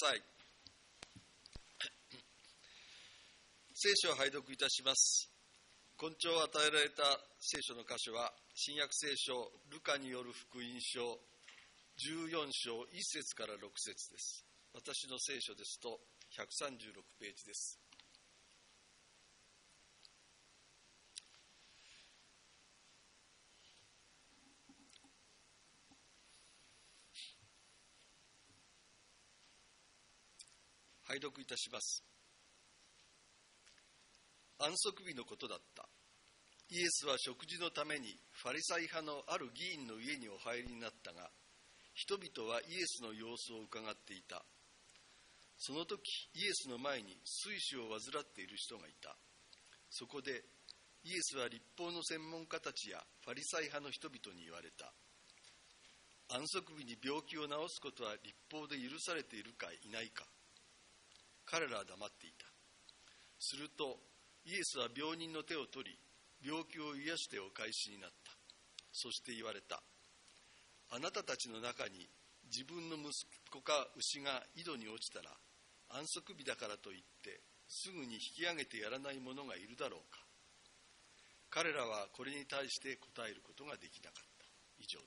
さい。聖書を拝読いたします。今朝与えられた聖書の箇所は、新約聖書ルカによる福音書14章1節から6節です。私の聖書ですと136ページです。拝読いたします。安息日のことだった。イエスは食事のためにファリサイ派のある議員の家にお入りになったが、人々はイエスの様子を伺っていた。その時、イエスの前に水腫を患っている人がいた。そこでイエスは立法の専門家たちやファリサイ派の人々に言われた。安息日に病気を治すことは立法で許されているかいないか。彼らは黙っていた。するとイエスは病人の手を取り、病気を癒してお返しになった。そして言われた。あなたたちの中に自分の息子か牛が井戸に落ちたら、安息日だからといってすぐに引き上げてやらない者がいるだろうか。彼らはこれに対して答えることができなかった。以上です。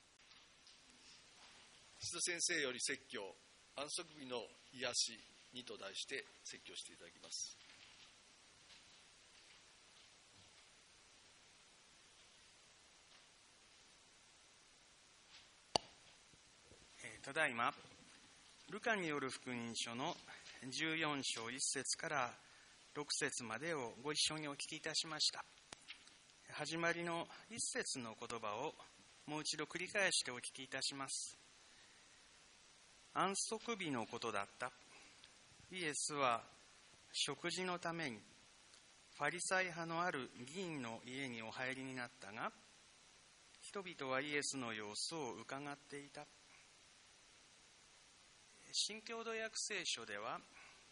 須田先生より説教、安息日の癒しにと題して説教していただきます。 ただいまルカによる福音書の14章1節から6節までをご一緒にお聞きいたしました。始まりの1節の言葉をもう一度繰り返してお聞きいたします。安息日のことだった。イエスは食事のためにファリサイ派のある議員の家にお入りになったが、人々はイエスの様子を伺っていた。新共同訳聖書では、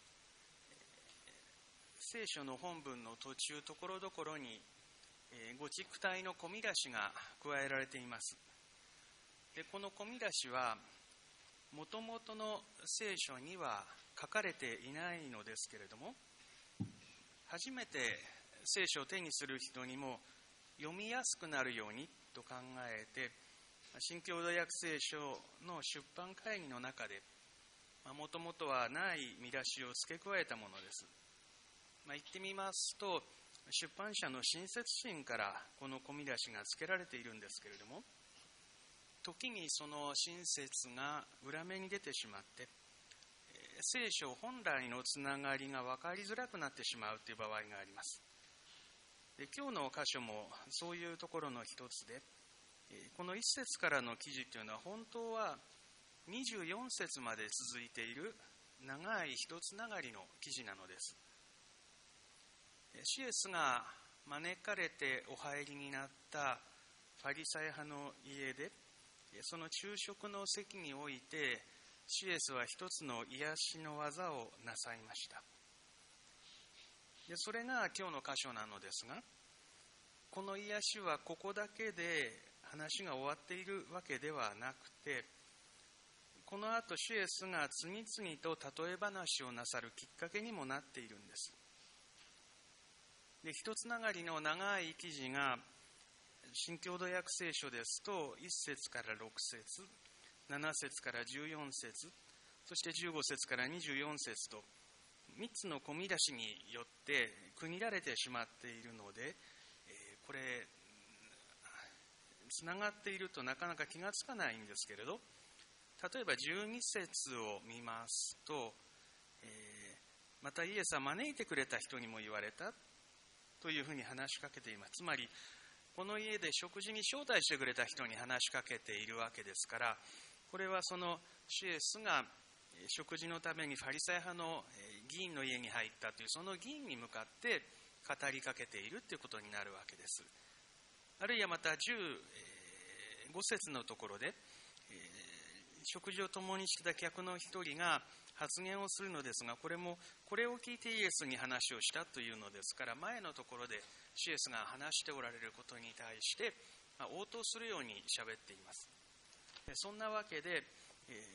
聖書の本文の途中ところどころに語軸体の込み出しが加えられています。で、この込み出しはもともとの聖書には書かれていないのですけれども、初めて聖書を手にする人にも読みやすくなるようにと考えて、新共同訳聖書の出版会議の中でもともとはない見出しを付け加えたものです。言ってみますと、出版社の親切心からこの込み出しが付けられているんですけれども、時にその親切が裏目に出てしまって、聖書本来のつながりが分かりづらくなってしまうという場合があります。で、今日の箇所もそういうところの一つで、この1節からの記事というのは本当は24節まで続いている長い一つながりの記事なのです。シエスが招かれてお入りになったファリサイ派の家で、その昼食の席においてシエスは一つの癒しの技をなさいました。で、それが今日の箇所なのですが、この癒しはここだけで話が終わっているわけではなくて、この後シエスが次々と例え話をなさるきっかけにもなっているんです。で、一つながりの長い記事が新共同訳聖書ですと1節から6節、7節から14節、そして15節から24節と3つの込み出しによって区切られてしまっているので、これつながっているとなかなか気がつかないんですけれど、例えば12節を見ますと、またイエスは招いてくれた人にも言われたというふうに話しかけています。つまりこの家で食事に招待してくれた人に話しかけているわけですから、これはそのシエスが食事のためにファリサイ派の議員の家に入ったという、その議員に向かって語りかけているということになるわけです。あるいはまた15節のところで、食事を共にしていた客の一人が発言をするのですが、これもこれを聞いてイエスに話をしたというのですから、前のところでシエスが話しておられることに対して応答するように喋っています。そんなわけで、実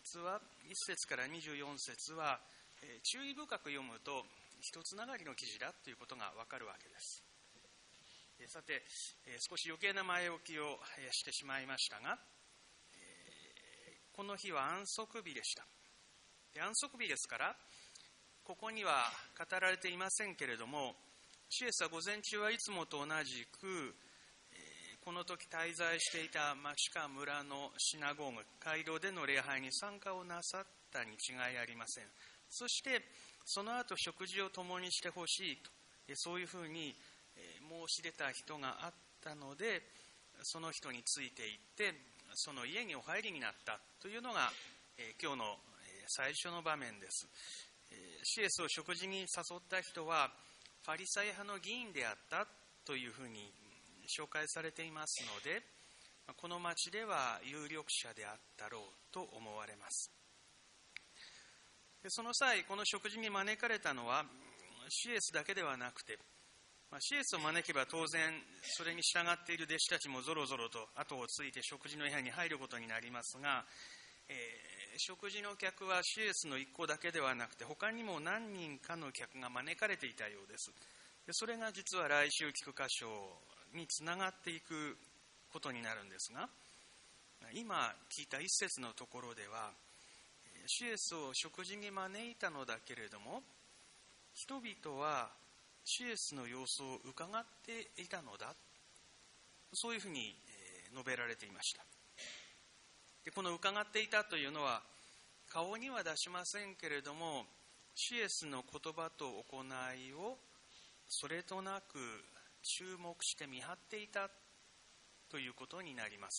節は1節から24節は、注意深く読むと一つながりの記事だということがわかるわけです。さて、少し余計な前置きをしてしまいましたが、この日は安息日でした。安息日ですから、ここには語られていませんけれども、シエスは午前中はいつもと同じく、この時滞在していた町か村のシナゴーグ、街道での礼拝に参加をなさったに違いありません。そしてその後食事を共にしてほしいと、そういうふうに申し出た人があったので、その人についていってその家にお入りになったというのが今日の最初の場面です。シエスを食事に誘った人はファリサイ派の議員であったというふうに紹介されていますので、この町では有力者であったろうと思われます。その際、この食事に招かれたのはシエスだけではなくて、シエスを招けば当然それに従っている弟子たちもぞろぞろと後をついて食事の部屋に入ることになりますが、食事の客はシエスの一行だけではなくて他にも何人かの客が招かれていたようです。それが実は来週聞く箇所につながっていくことになるんですが、今聞いた一節のところでは、シエスを食事に招いたのだけれども、人々はシエスの様子を伺っていたのだ、そういうふうに述べられていました。で、この伺っていたというのは顔には出しませんけれども、シエスの言葉と行いをそれとなく注目して見張っていたということになります。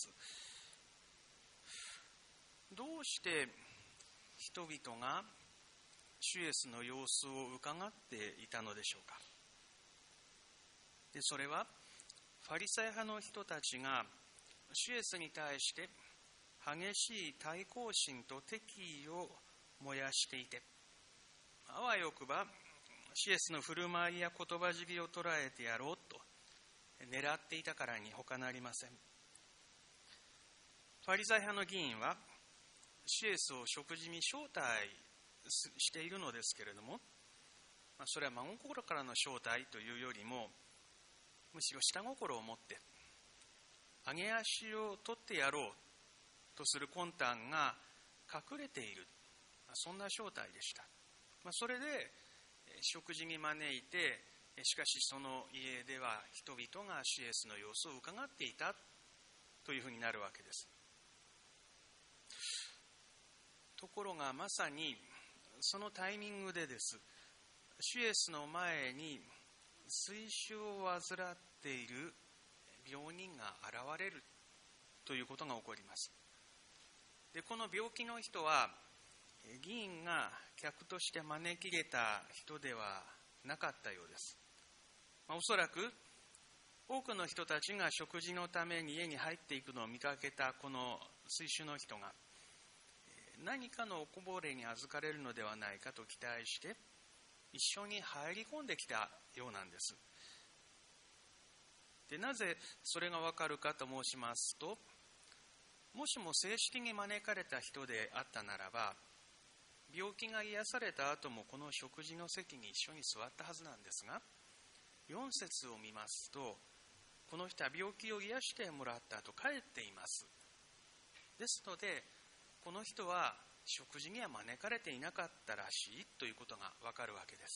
どうして人々がシエスの様子を伺っていたのでしょうか。で、それはファリサイ派の人たちがシエスに対して激しい対抗心と敵意を燃やしていて、あわよくばシエスの振る舞いや言葉尻を捉えてやろうと狙っていたからに他なりません。ファリサイ派の議員はシエスを食事に招待しているのですけれども、それは真心からの招待というよりも、むしろ下心を持って上げ足を取ってやろうとする魂胆が隠れている、そんな招待でした。それで食事に招いて、しかしその家では人々がシエスの様子を伺っていたというふうになるわけです。ところがまさにそのタイミングでです、シエスの前に水腫を患っている病人が現れるということが起こります。で、この病気の人は議員が客として招き入れた人ではなかったようです。おそらく多くの人たちが食事のために家に入っていくのを見かけたこの水腫の人が何かのおこぼれに預かれるのではないかと期待して一緒に入り込んできたようなんです。で、なぜそれがわかるかと申しますと、もしも正式に招かれた人であったならば、病気が癒された後もこの食事の席に一緒に座ったはずなんですが、4節を見ますと、この人は病気を癒してもらった後帰っています。ですので、この人は食事には招かれていなかったらしいということがわかるわけです。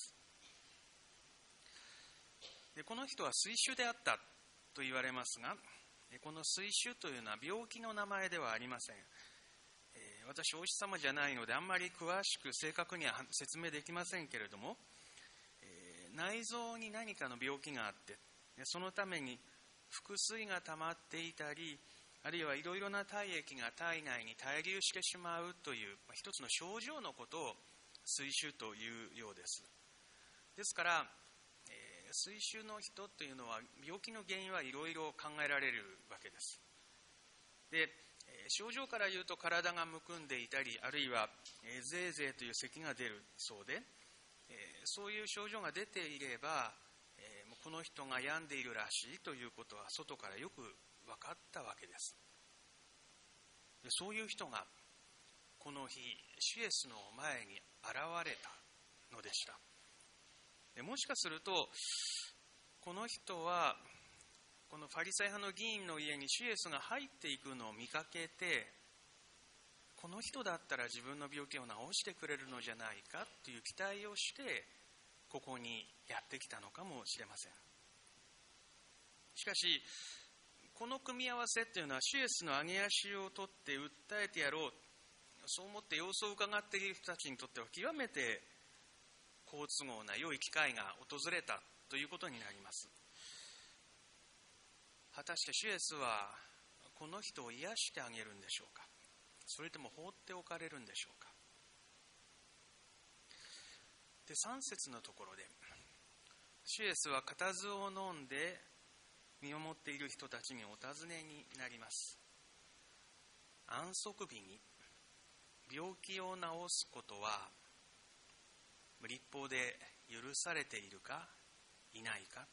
で、この人は水腫であったと言われますが、この水腫というのは病気の名前ではありません。私、お医者様じゃないのであんまり詳しく正確には説明できませんけれども、内臓に何かの病気があって、そのために腹水が溜まっていたり、あるいはいろいろな体液が体内に滞留してしまうという一つの症状のことを水腫というようです。ですから、水腫の人というのは病気の原因はいろいろ考えられるわけです。で、症状から言うと体がむくんでいたり、あるいはゼーゼーという咳が出るそうで、そういう症状が出ていれば、この人が病んでいるらしいということは外からよく分かったわけです。で、そういう人がこの日主イエスの前に現れたのでした。でもしかするとこの人はこのファリサイ派の議員の家に主イエスが入っていくのを見かけて、この人だったら自分の病気を治してくれるのじゃないかという期待をしてここにやってきたのかもしれません。しかしこの組み合わせというのは主イエスの上げ足を取って訴えてやろう、そう思って様子を伺っている人たちにとっては極めて好都合な良い機会が訪れたということになります。果たして主イエスはこの人を癒してあげるんでしょうか、それとも放っておかれるんでしょうか。で、3節のところで主イエスは固唾を飲んで見守っている人たちにお尋ねになります。安息日に病気を治すことは律法で許されているかいないか。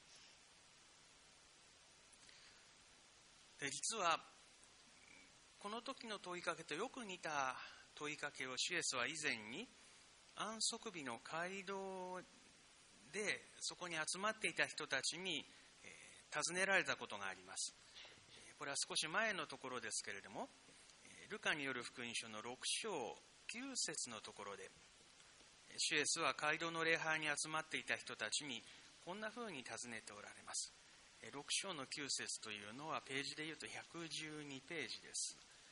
で、実はこの時の問いかけとよく似た問いかけを主イエスは以前に安息日の街道でそこに集まっていた人たちに尋ねられたことがあります。これは少し前のところですけれども、ルカによる福音書の6章9節のところで主イエスは街道の礼拝に集まっていた人たちにこんなふうに尋ねておられます。6章の9節というのはページでいうと112ページです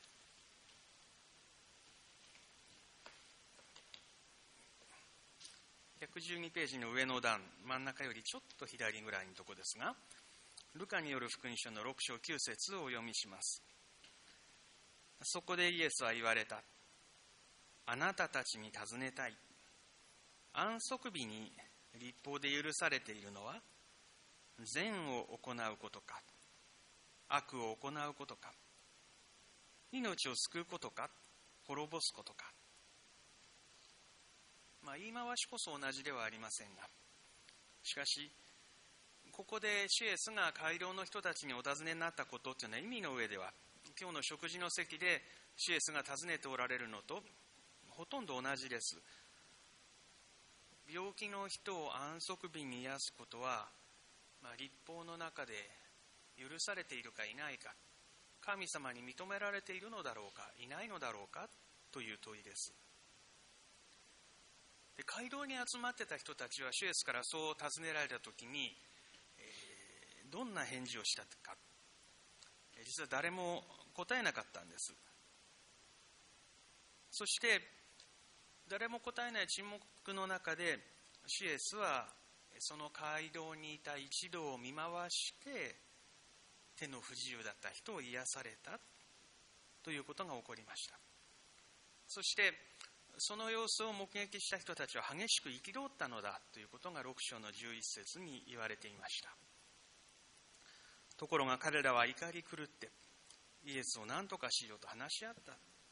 。112ページの上の段、真ん中よりちょっと左ぐらいのところですが、ルカによる福音書の6章9節をお読みします。そこでイエスは言われた。あなたたちに尋ねたい。安息日に律法で許されているのは善を行うことか悪を行うことか、命を救うことか滅ぼすことか。言い回しこそ同じではありませんが、しかしここで主イエスが街道の人たちにお尋ねになったことというのは意味の上では今日の食事の席で主イエスが尋ねておられるのとほとんど同じです。病気の人を安息日に癒すことは、律法の中で許されているかいないか、神様に認められているのだろうかいないのだろうかという問いです。で、街道に集まってた人たちは主イエスからそう尋ねられたときに、どんな返事をしたか、実は誰も答えなかったんです。そして誰も答えない沈黙の中で主イエスはその街道にいた一同を見回して手の不自由だった人を癒されたということが起こりました。そしてその様子を目撃した人たちは激しく憤ったのだということが6章の11節に言われていました。ところが彼らは怒り狂ってイエスを何とかしようと話し合った。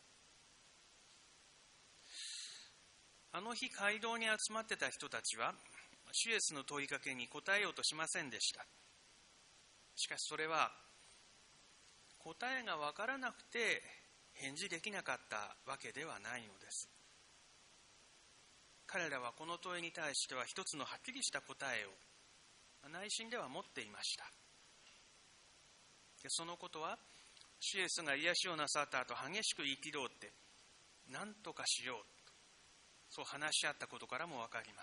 あの日街道に集まってた人たちは主イエスの問いかけに答えようとしませんでした。しかしそれは答えが分からなくて返事できなかったわけではないのです。彼らはこの問いに対しては一つのはっきりした答えを内心では持っていました。で、そのことは主イエスが癒しをなさった後激しく憤って何とかしよう、そう話し合ったことからもわかります。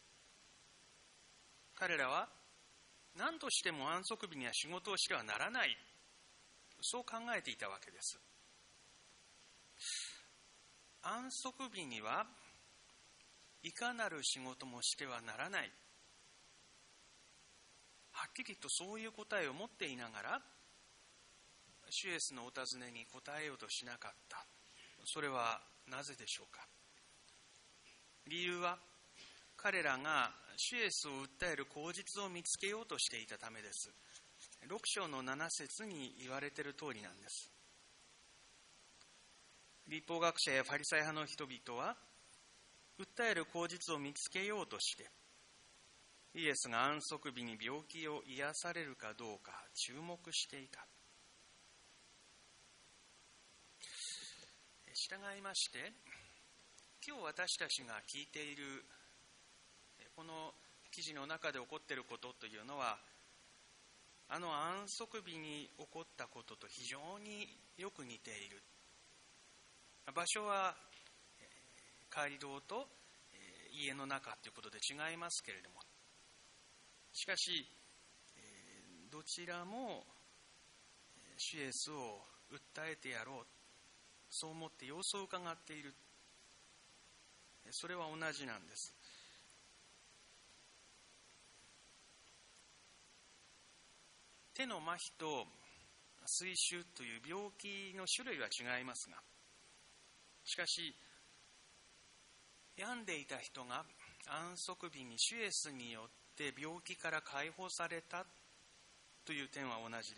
彼らは何としても安息日には仕事をしてはならない、そう考えていたわけです。安息日にはいかなる仕事もしてはならない、はっきりとそういう答えを持っていながら主イエスのお尋ねに答えようとしなかった。それはなぜでしょうか。理由は彼らが主イエスを訴える口実を見つけようとしていたためです。6章の7節に言われている通りなんです。律法学者やファリサイ派の人々は訴える口実を見つけようとしてイエスが安息日に病気を癒されるかどうか注目していた。 従いまして、今日私たちが聞いているこの記事の中で起こっていることというのは、あの安息日に起こったことと非常によく似ている。場所は街道と家の中ということで違いますけれども、しかしどちらも主イエスを訴えてやろう、そう思って様子を伺っている。それは同じなんです。手の麻痺と水腫という病気の種類は違いますが、しかし病んでいた人が安息日に主イエスによって病気から解放されたという点は同じです。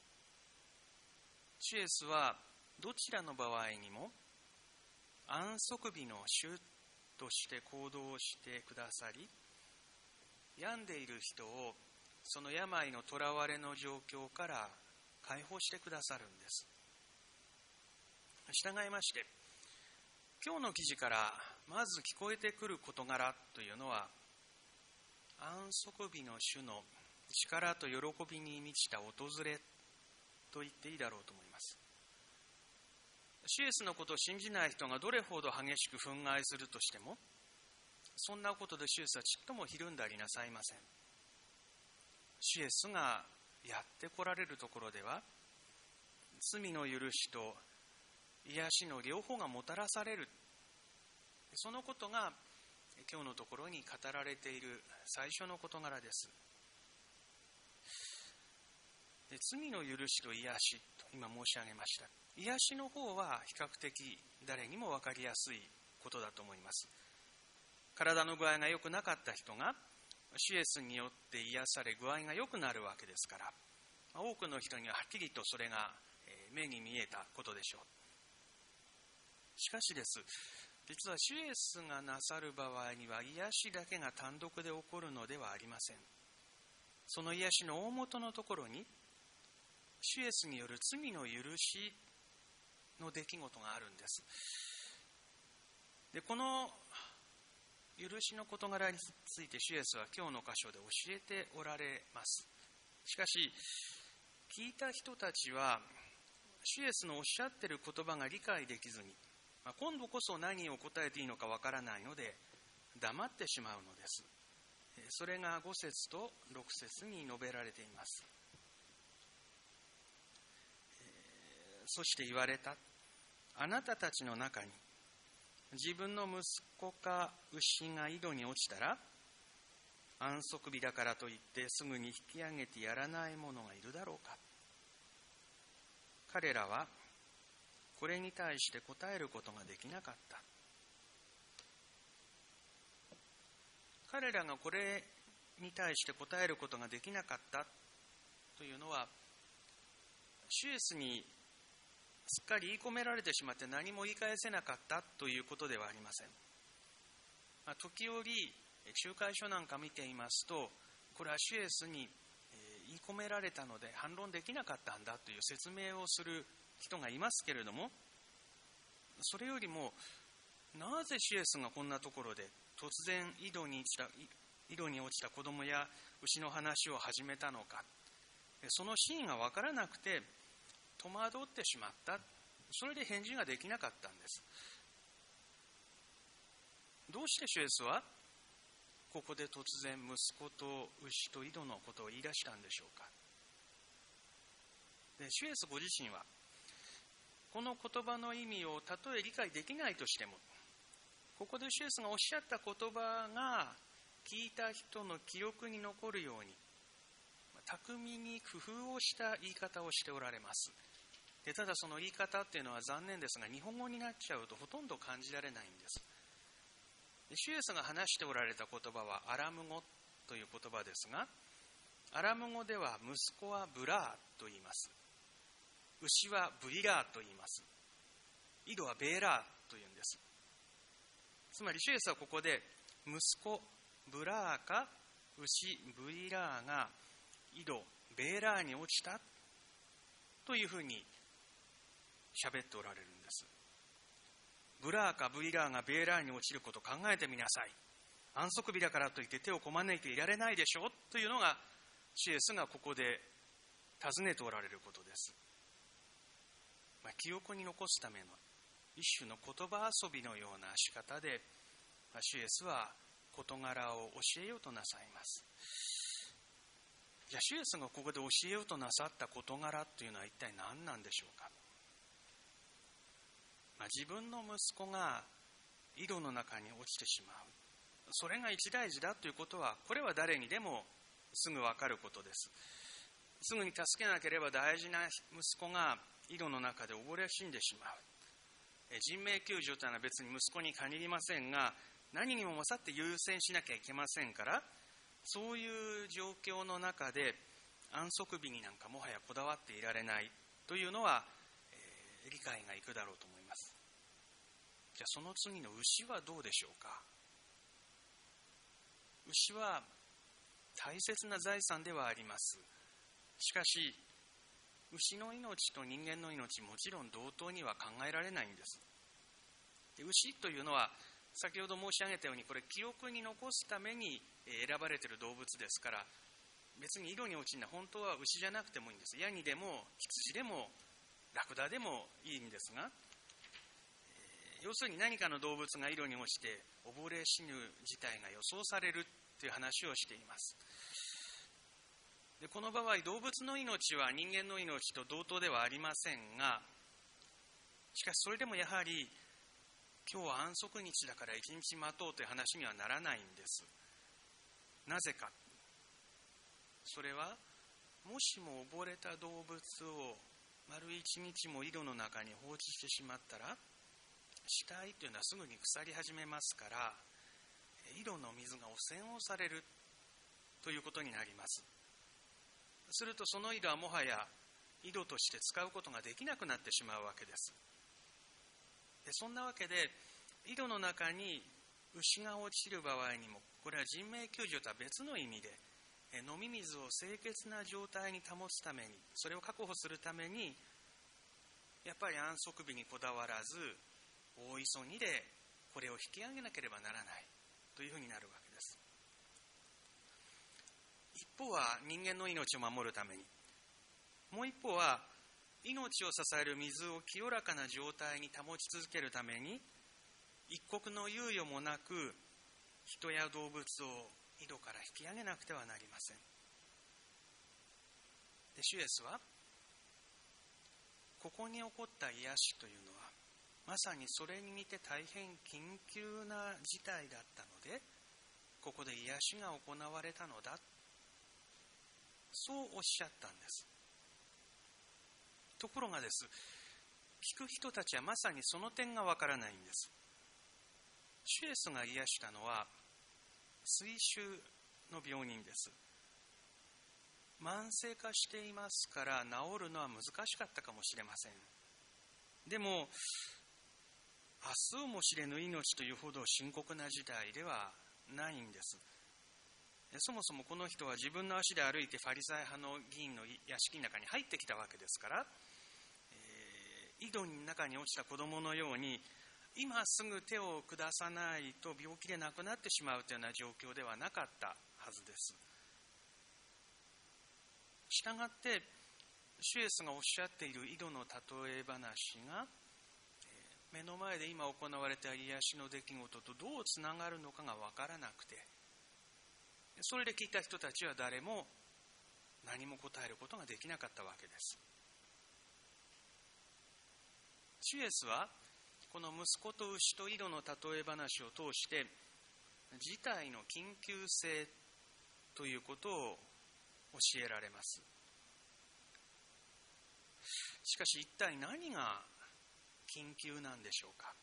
主イエスはどちらの場合にも安息日の主として行動してくださり、病んでいる人をその病の囚われの状況から解放してくださるんです。従いまして、今日の記事からまず聞こえてくる事柄というのは、安息日の主の力と喜びに満ちた訪れと言っていいだろうと思います。主イエスのことを信じない人がどれほど激しく憤慨するとしても、そんなことで主イエスはちっともひるんだりなさいません。主イエスがやって来られるところでは、罪の許しと癒しの両方がもたらされる。そのことが今日のところに語られている最初の事柄です。で、罪の許しと癒しと今申し上げました。癒しの方は比較的誰にも分かりやすいことだと思います。体の具合が良くなかった人が主イエスによって癒され具合が良くなるわけですから、多くの人にははっきりとそれが目に見えたことでしょう。しかしです、実は主イエスがなさる場合には癒しだけが単独で起こるのではありません。その癒しの大元のところに主イエスによる罪の許しの出来事があるんです。で、この許しの事柄について主イエスは今日の箇所で教えておられます。しかし聞いた人たちは主イエスのおっしゃっている言葉が理解できずに、今度こそ何を答えていいのかわからないので黙ってしまうのです。それが5節と6節に述べられています。そして言われた。あなたたちの中に自分の息子か牛が井戸に落ちたら、安息日だからといってすぐに引き上げてやらない者がいるだろうか。彼らはこれに対して答えることができなかった。彼らがこれに対して答えることができなかったというのは、主イエスにすっかり言い込められてしまって何も言い返せなかったということではありません。時折仲介書なんか見ていますと、これは主イエスに言い込められたので反論できなかったんだという説明をする人がいますけれども、それよりもなぜ主イエスがこんなところで突然井戸に落ちた子供や牛の話を始めたのか、その真意が分からなくて戸惑ってしまった。それで返事ができなかったんです。どうして主イエスはここで突然息子と牛と井戸のことを言い出したんでしょうか。で、主イエスご自身はこの言葉の意味をたとえ理解できないとしても、ここで主イエスがおっしゃった言葉が聞いた人の記憶に残るように巧みに工夫をした言い方をしておられます。で、ただその言い方っていうのは残念ですが、日本語になっちゃうとほとんど感じられないんです。主イエスが話しておられた言葉はアラム語という言葉ですが、アラム語では息子はブラーと言います。牛はブリラーと言います。井戸はベーラーと言うんです。つまり主イエスはここで息子ブラーか牛ブリラーが井戸ベーラーに落ちたというふうに喋っておられるんです。 ブラーかブイラーがベーラーに落ちることを考えてみなさい。安息日だからといって手をこまねいていられないでしょというのが主イエスがここで尋ねておられることです。記憶に残すための一種の言葉遊びのような仕方で主イエスは事柄を教えようとなさいます。じゃあ主イエスがここで教えようとなさった事柄というのは一体何なんでしょうか。自分の息子が井戸の中に落ちてしまう、それが一大事だということは、これは誰にでもすぐ分かることです。すぐに助けなければ大事な息子が井戸の中で溺れ死んでしまう。人命救助というのは別に息子に限りませんが、何にも勝って優先しなきゃいけませんから、そういう状況の中で安息日になんかもはやこだわっていられないというのは、理解がいくだろうと思います。じゃあその次の牛はどうでしょうか。牛は大切な財産ではあります。しかし牛の命と人間の命、もちろん同等には考えられないんです。で、牛というのは先ほど申し上げたように、これ記憶に残すために選ばれている動物ですから、別に井戸に落ちるのは本当は牛じゃなくてもいいんです。ヤギでも羊でもラクダでもいいんですが、要するに何かの動物が井戸に落ちて溺れ死ぬ事態が予想されるという話をしています。で、この場合動物の命は人間の命と同等ではありませんが、しかしそれでもやはり今日は安息日だから一日待とうという話にはならないんです。なぜか。それはもしも溺れた動物を丸一日も井戸の中に放置してしまったら、死体というのはすぐに腐り始めますから、井戸の水が汚染をされるということになります。するとその井戸はもはや井戸として使うことができなくなってしまうわけです。で、そんなわけで井戸の中に牛が落ちる場合にも、これは人命救助とは別の意味で、飲み水を清潔な状態に保つために、それを確保するために、やっぱり安息日にこだわらず大急ぎでこれを引き上げなければならないというふうになるわけです。一方は人間の命を守るために、もう一方は命を支える水を清らかな状態に保ち続けるために、一刻の猶予もなく人や動物を井戸から引き上げなくてはなりません。で、主イエスはここに起こった癒しというのはまさにそれに似て大変緊急な事態だったので、ここで癒しが行われたのだ、そうおっしゃったんです。ところがです、聞く人たちはまさにその点がわからないんです。主イエスが癒したのは水腫の病人です。慢性化していますから治るのは難しかったかもしれません。でも明日をも知れぬ命というほど深刻な事態ではないんです。そもそもこの人は自分の足で歩いてファリサイ派の議員の屋敷の中に入ってきたわけですから、井戸の中に落ちた子供のように今すぐ手を下さないと病気で亡くなってしまうというような状況ではなかったはずです。したがって主イエスがおっしゃっている井戸の例え話が目の前で今行われた癒しの出来事とどうつながるのかが分からなくて、それで聞いた人たちは誰も何も答えることができなかったわけです。主イエスはこの息子と牛と井戸の例え話を通して事態の緊急性ということを教えられます。しかし一体何が緊急なんでしょうか。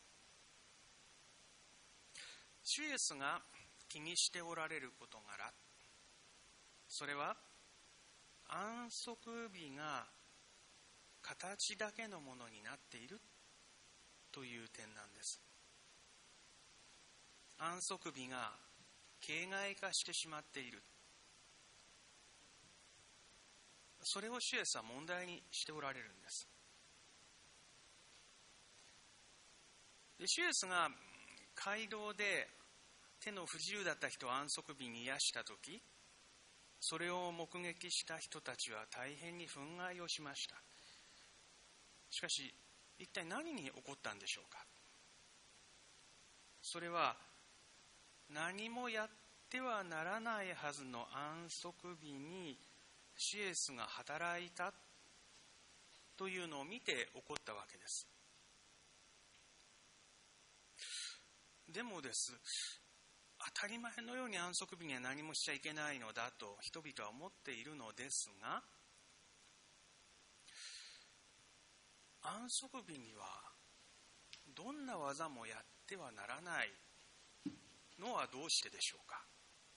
主イエスが気にしておられる事柄、それは安息日が形だけのものになっているという点なんです。安息日が形骸化してしまっている、それを主イエスは問題にしておられるんです。 主イエスが街道で手の不自由だった人を安息日に癒したとき、それを目撃した人たちは大変に憤慨をしました。しかし、一体何に起こったんでしょうか。それは、何もやってはならないはずの安息日に主イエスが働いたというのを見て起こったわけです。でもです、当たり前のように安息日には何もしちゃいけないのだと人々は思っているのですが、安息日にはどんな技もやってはならないのはどうしてでしょうか。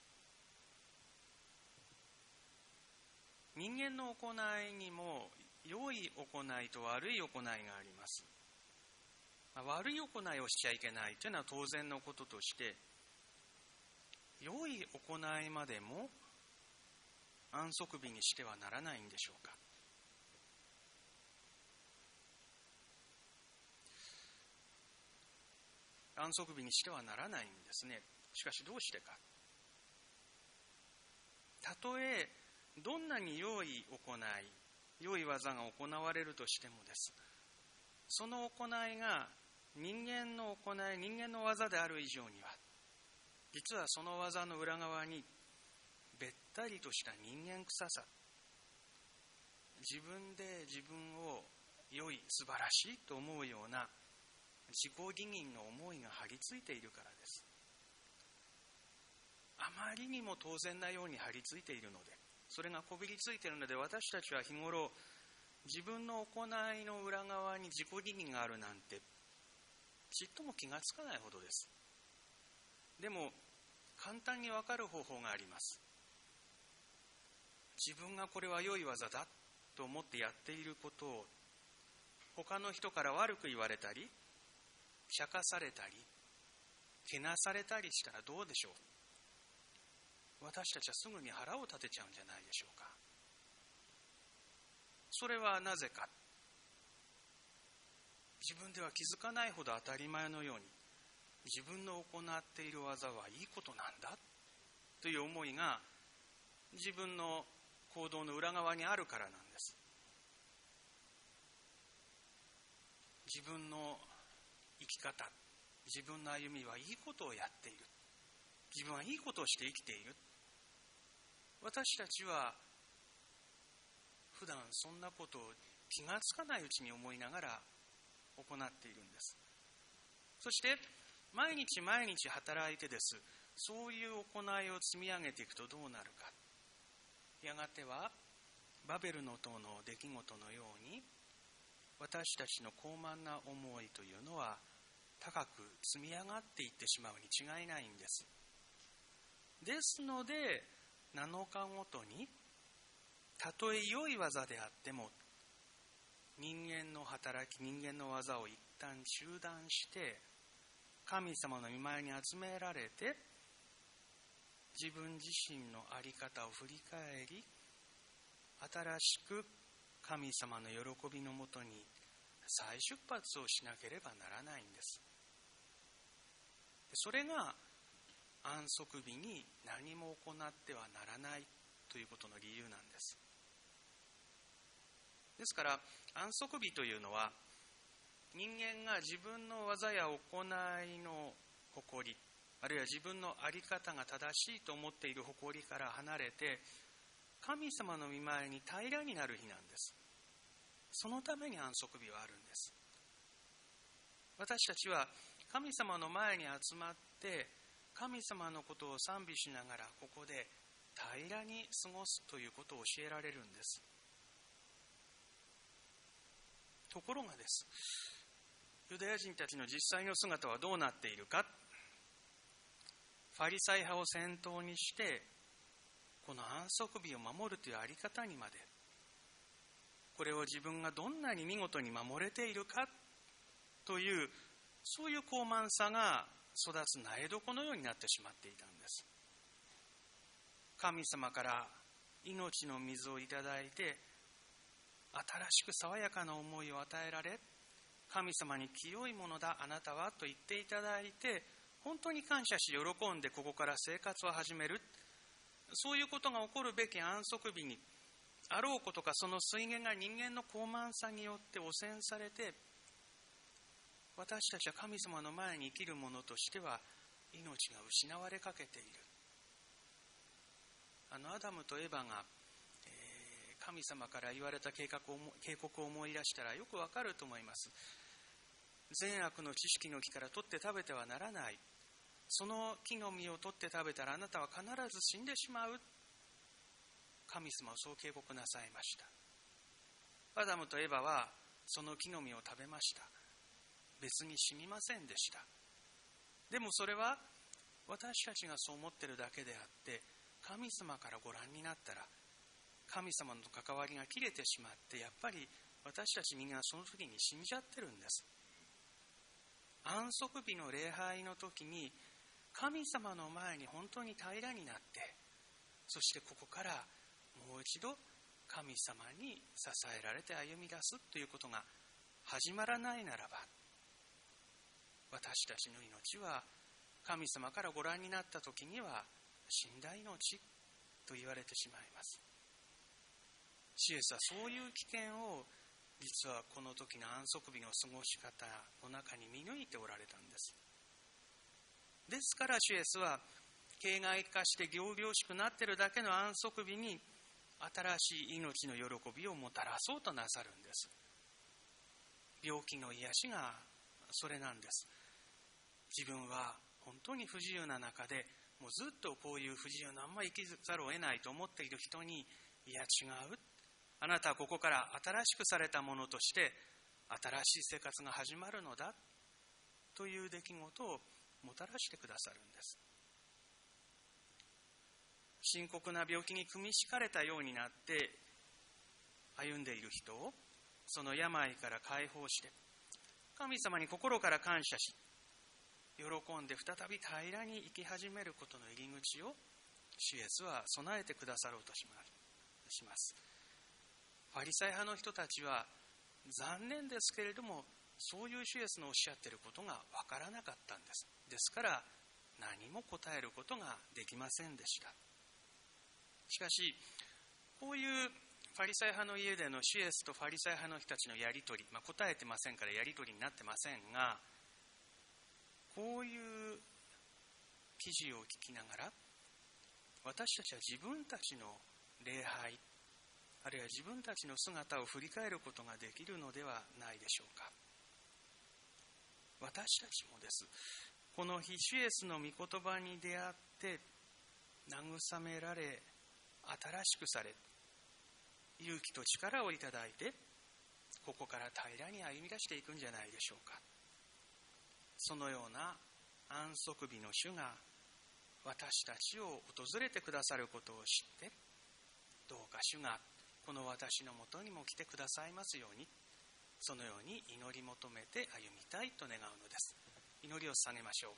人間の行いにも良い行いと悪い行いがあります。悪い行いをしちゃいけないというのは当然のこととして、良い行いまでも安息日にしてはならないんでしょうか。安息日にしてはならないんですね。しかしどうしてか。たとえどんなに良い行い、良い技が行われるとしてもです。その行いが人間の行い、人間の技である以上には、実はその技の裏側にべったりとした人間臭さ、自分で自分を良い、素晴らしいと思うような自己義認の思いが張り付いているからです。あまりにも当然なように張り付いているので、それがこびりついているので、私たちは日頃自分の行いの裏側に自己義認があるなんてちっとも気がつかないほどです。でも簡単にわかる方法があります。自分がこれは良い技だと思ってやっていることを他の人から悪く言われたり、茶化されたり、けなされたりしたらどうでしょう。私たちはすぐに腹を立てちゃうんじゃないでしょうか。それはなぜか。自分では気づかないほど当たり前のように、自分の行っている技はいいことなんだという思いが自分の行動の裏側にあるからなんです。自分の生き方、自分の歩みはいいことをやっている。自分はいいことをして生きている。私たちは普段そんなことを気がつかないうちに思いながら行っているんです。そして毎日毎日働いてです。そういう行いを積み上げていくとどうなるか。やがてはバベルの塔の出来事のように、私たちの高慢な思いというのは高く積み上がっていってしまうに違いないんです。ですので7日ごとに、たとえ良い技であっても人間の働き、人間の技を一旦中断して神様の御前に集められて、自分自身の在り方を振り返り、新しく神様の喜びのもとに再出発をしなければならないんです。それが安息日に何も行ってはならないということの理由なんです。ですから安息日というのは、人間が自分の技や行いの誇り、あるいは自分の在り方が正しいと思っている誇りから離れて、神様の御前に平らになる日なんです。そのために安息日はあるんです。私たちは神様の前に集まって神様のことを賛美しながら、ここで平らに過ごすということを教えられるんです。ところがです、ユダヤ人たちの実際の姿はどうなっているか。ファリサイ派を先頭にして、この安息日を守るというあり方にまで、これを自分がどんなに見事に守れているかという、そういう高慢さが育つ苗床のようになってしまっていたんです。神様から命の水をいただいて、新しく爽やかな思いを与えられ、 神様に清いものだあなたはと言っていただいて、本当に感謝し喜んでここから生活を始める、そういうことが起こるべき安息日にあろうことか、その水源が人間の傲慢さによって汚染されて、私たちは神様の前に生きる者としては命が失われかけている。アダムとエバが、神様から言われた警告を思い出したらよくわかると思います。善悪の知識の木から取って食べてはならない。その木の実を取って食べたらあなたは必ず死んでしまう。神様はそう警告なさいました。アダムとエバはその木の実を食べました。別に死にませんでした。でもそれは私たちがそう思っているだけであって、神様からご覧になったら神様の関わりが切れてしまって、やっぱり私たちみんなその時に死んじゃってるんです。安息日の礼拝の時に神様の前に本当に平らになって、そしてここからもう一度神様に支えられて歩み出すということが始まらないならば、私たちの命は神様からご覧になった時には死んだ命と言われてしまいます。主イエスはそういう危険を実はこの時の安息日の過ごし方の中に見抜いておられたんです。ですから主イエスは形骸化して仰々しくなっているだけの安息日に新しい命の喜びをもたらそうとなさるんです。病気の癒しがそれなんです。自分は本当に不自由な中でもうずっとこういう不自由なまま生きざるを得ないと思っている人に、いや違う、あなたはここから新しくされたものとして新しい生活が始まるのだという出来事をもたらしてくださるんです。深刻な病気に組み敷かれたようになって歩んでいる人をその病から解放して、神様に心から感謝し喜んで再び平らに生き始めることの入り口を主イエスは備えてくださろうとします。ファリサイ派の人たちは残念ですけれども、そういう主イエスのおっしゃっていることがわからなかったんです。ですから何も答えることができませんでした。しかしこういうファリサイ派の家での主イエスとファリサイ派の人たちのやり取り、答えてませんからやり取りになってませんが、こういう記事を聞きながら私たちは自分たちの礼拝、あるいは自分たちの姿を振り返ることができるのではないでしょうか。私たちもです、この日主イエスの御言葉に出会って慰められ新しくされ、勇気と力をいただいてここから平らに歩み出していくんじゃないでしょうか。そのような安息日の主が私たちを訪れてくださることを知って、どうか主がこの私のもとにも来てくださいますように、そのように祈り求めて歩みたいと願うのです。祈りを捧げましょう。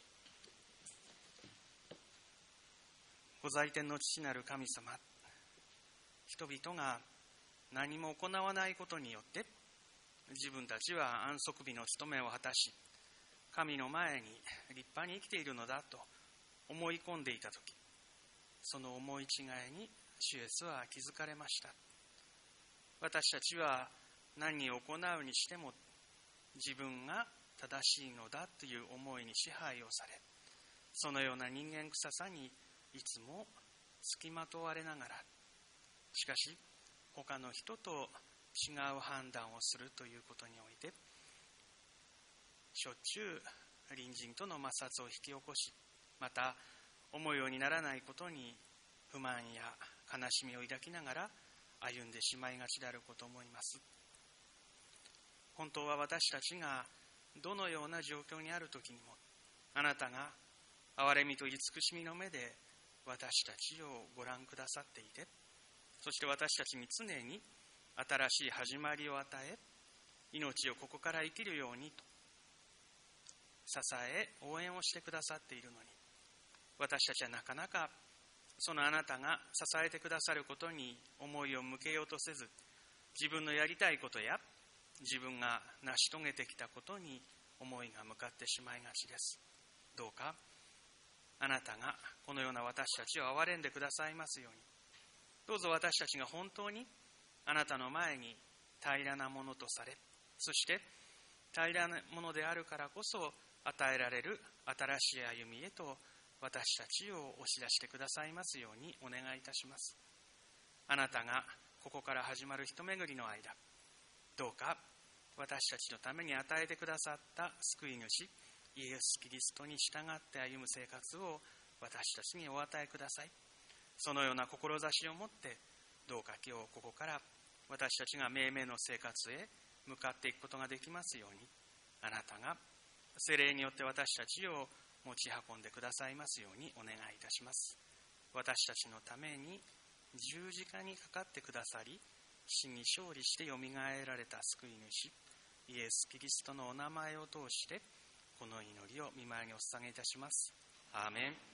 ご在天の父なる神様、人々が何も行わないことによって自分たちは安息日の務めを果たし神の前に立派に生きているのだと思い込んでいたとき、その思い違いに主イエスは気づかれました。私たちは何を行うにしても自分が正しいのだという思いに支配をされ、そのような人間臭さにいつも付きまとわれながら、しかし他の人と違う判断をするということにおいてしょっちゅう隣人との摩擦を引き起こし、また思うようにならないことに不満や悲しみを抱きながら歩んでしまいがちであることを思います。本当は私たちがどのような状況にあるときにも、あなたが憐れみと慈しみの目で私たちをご覧くださっていて、そして私たちに常に新しい始まりを与え、命をここから生きるようにと支え応援をしてくださっているのに、私たちはなかなかそのあなたが支えてくださることに思いを向けようとせず、自分のやりたいことや自分が成し遂げてきたことに思いが向かってしまいがちです。どうかあなたがこのような私たちを憐れんでくださいますように。どうぞ私たちが本当にあなたの前に平らなものとされ、そして平らなものであるからこそ与えられる新しい歩みへと私たちを押し出してくださいますようにお願いいたします。あなたがここから始まる一巡りの間、どうか私たちのために与えてくださった救い主イエス・キリストに従って歩む生活を私たちにお与えください。そのような志を持ってどうか今日ここから私たちが命名の生活へ向かっていくことができますように、あなたが聖霊によって私たちを持ち運んでくださいますようにお願いいたします。私たちのために十字架にかかってくださり、死に勝利してよみがえられた救い主イエス・キリストのお名前を通してこの祈りを御前にお捧げいたします。アーメン。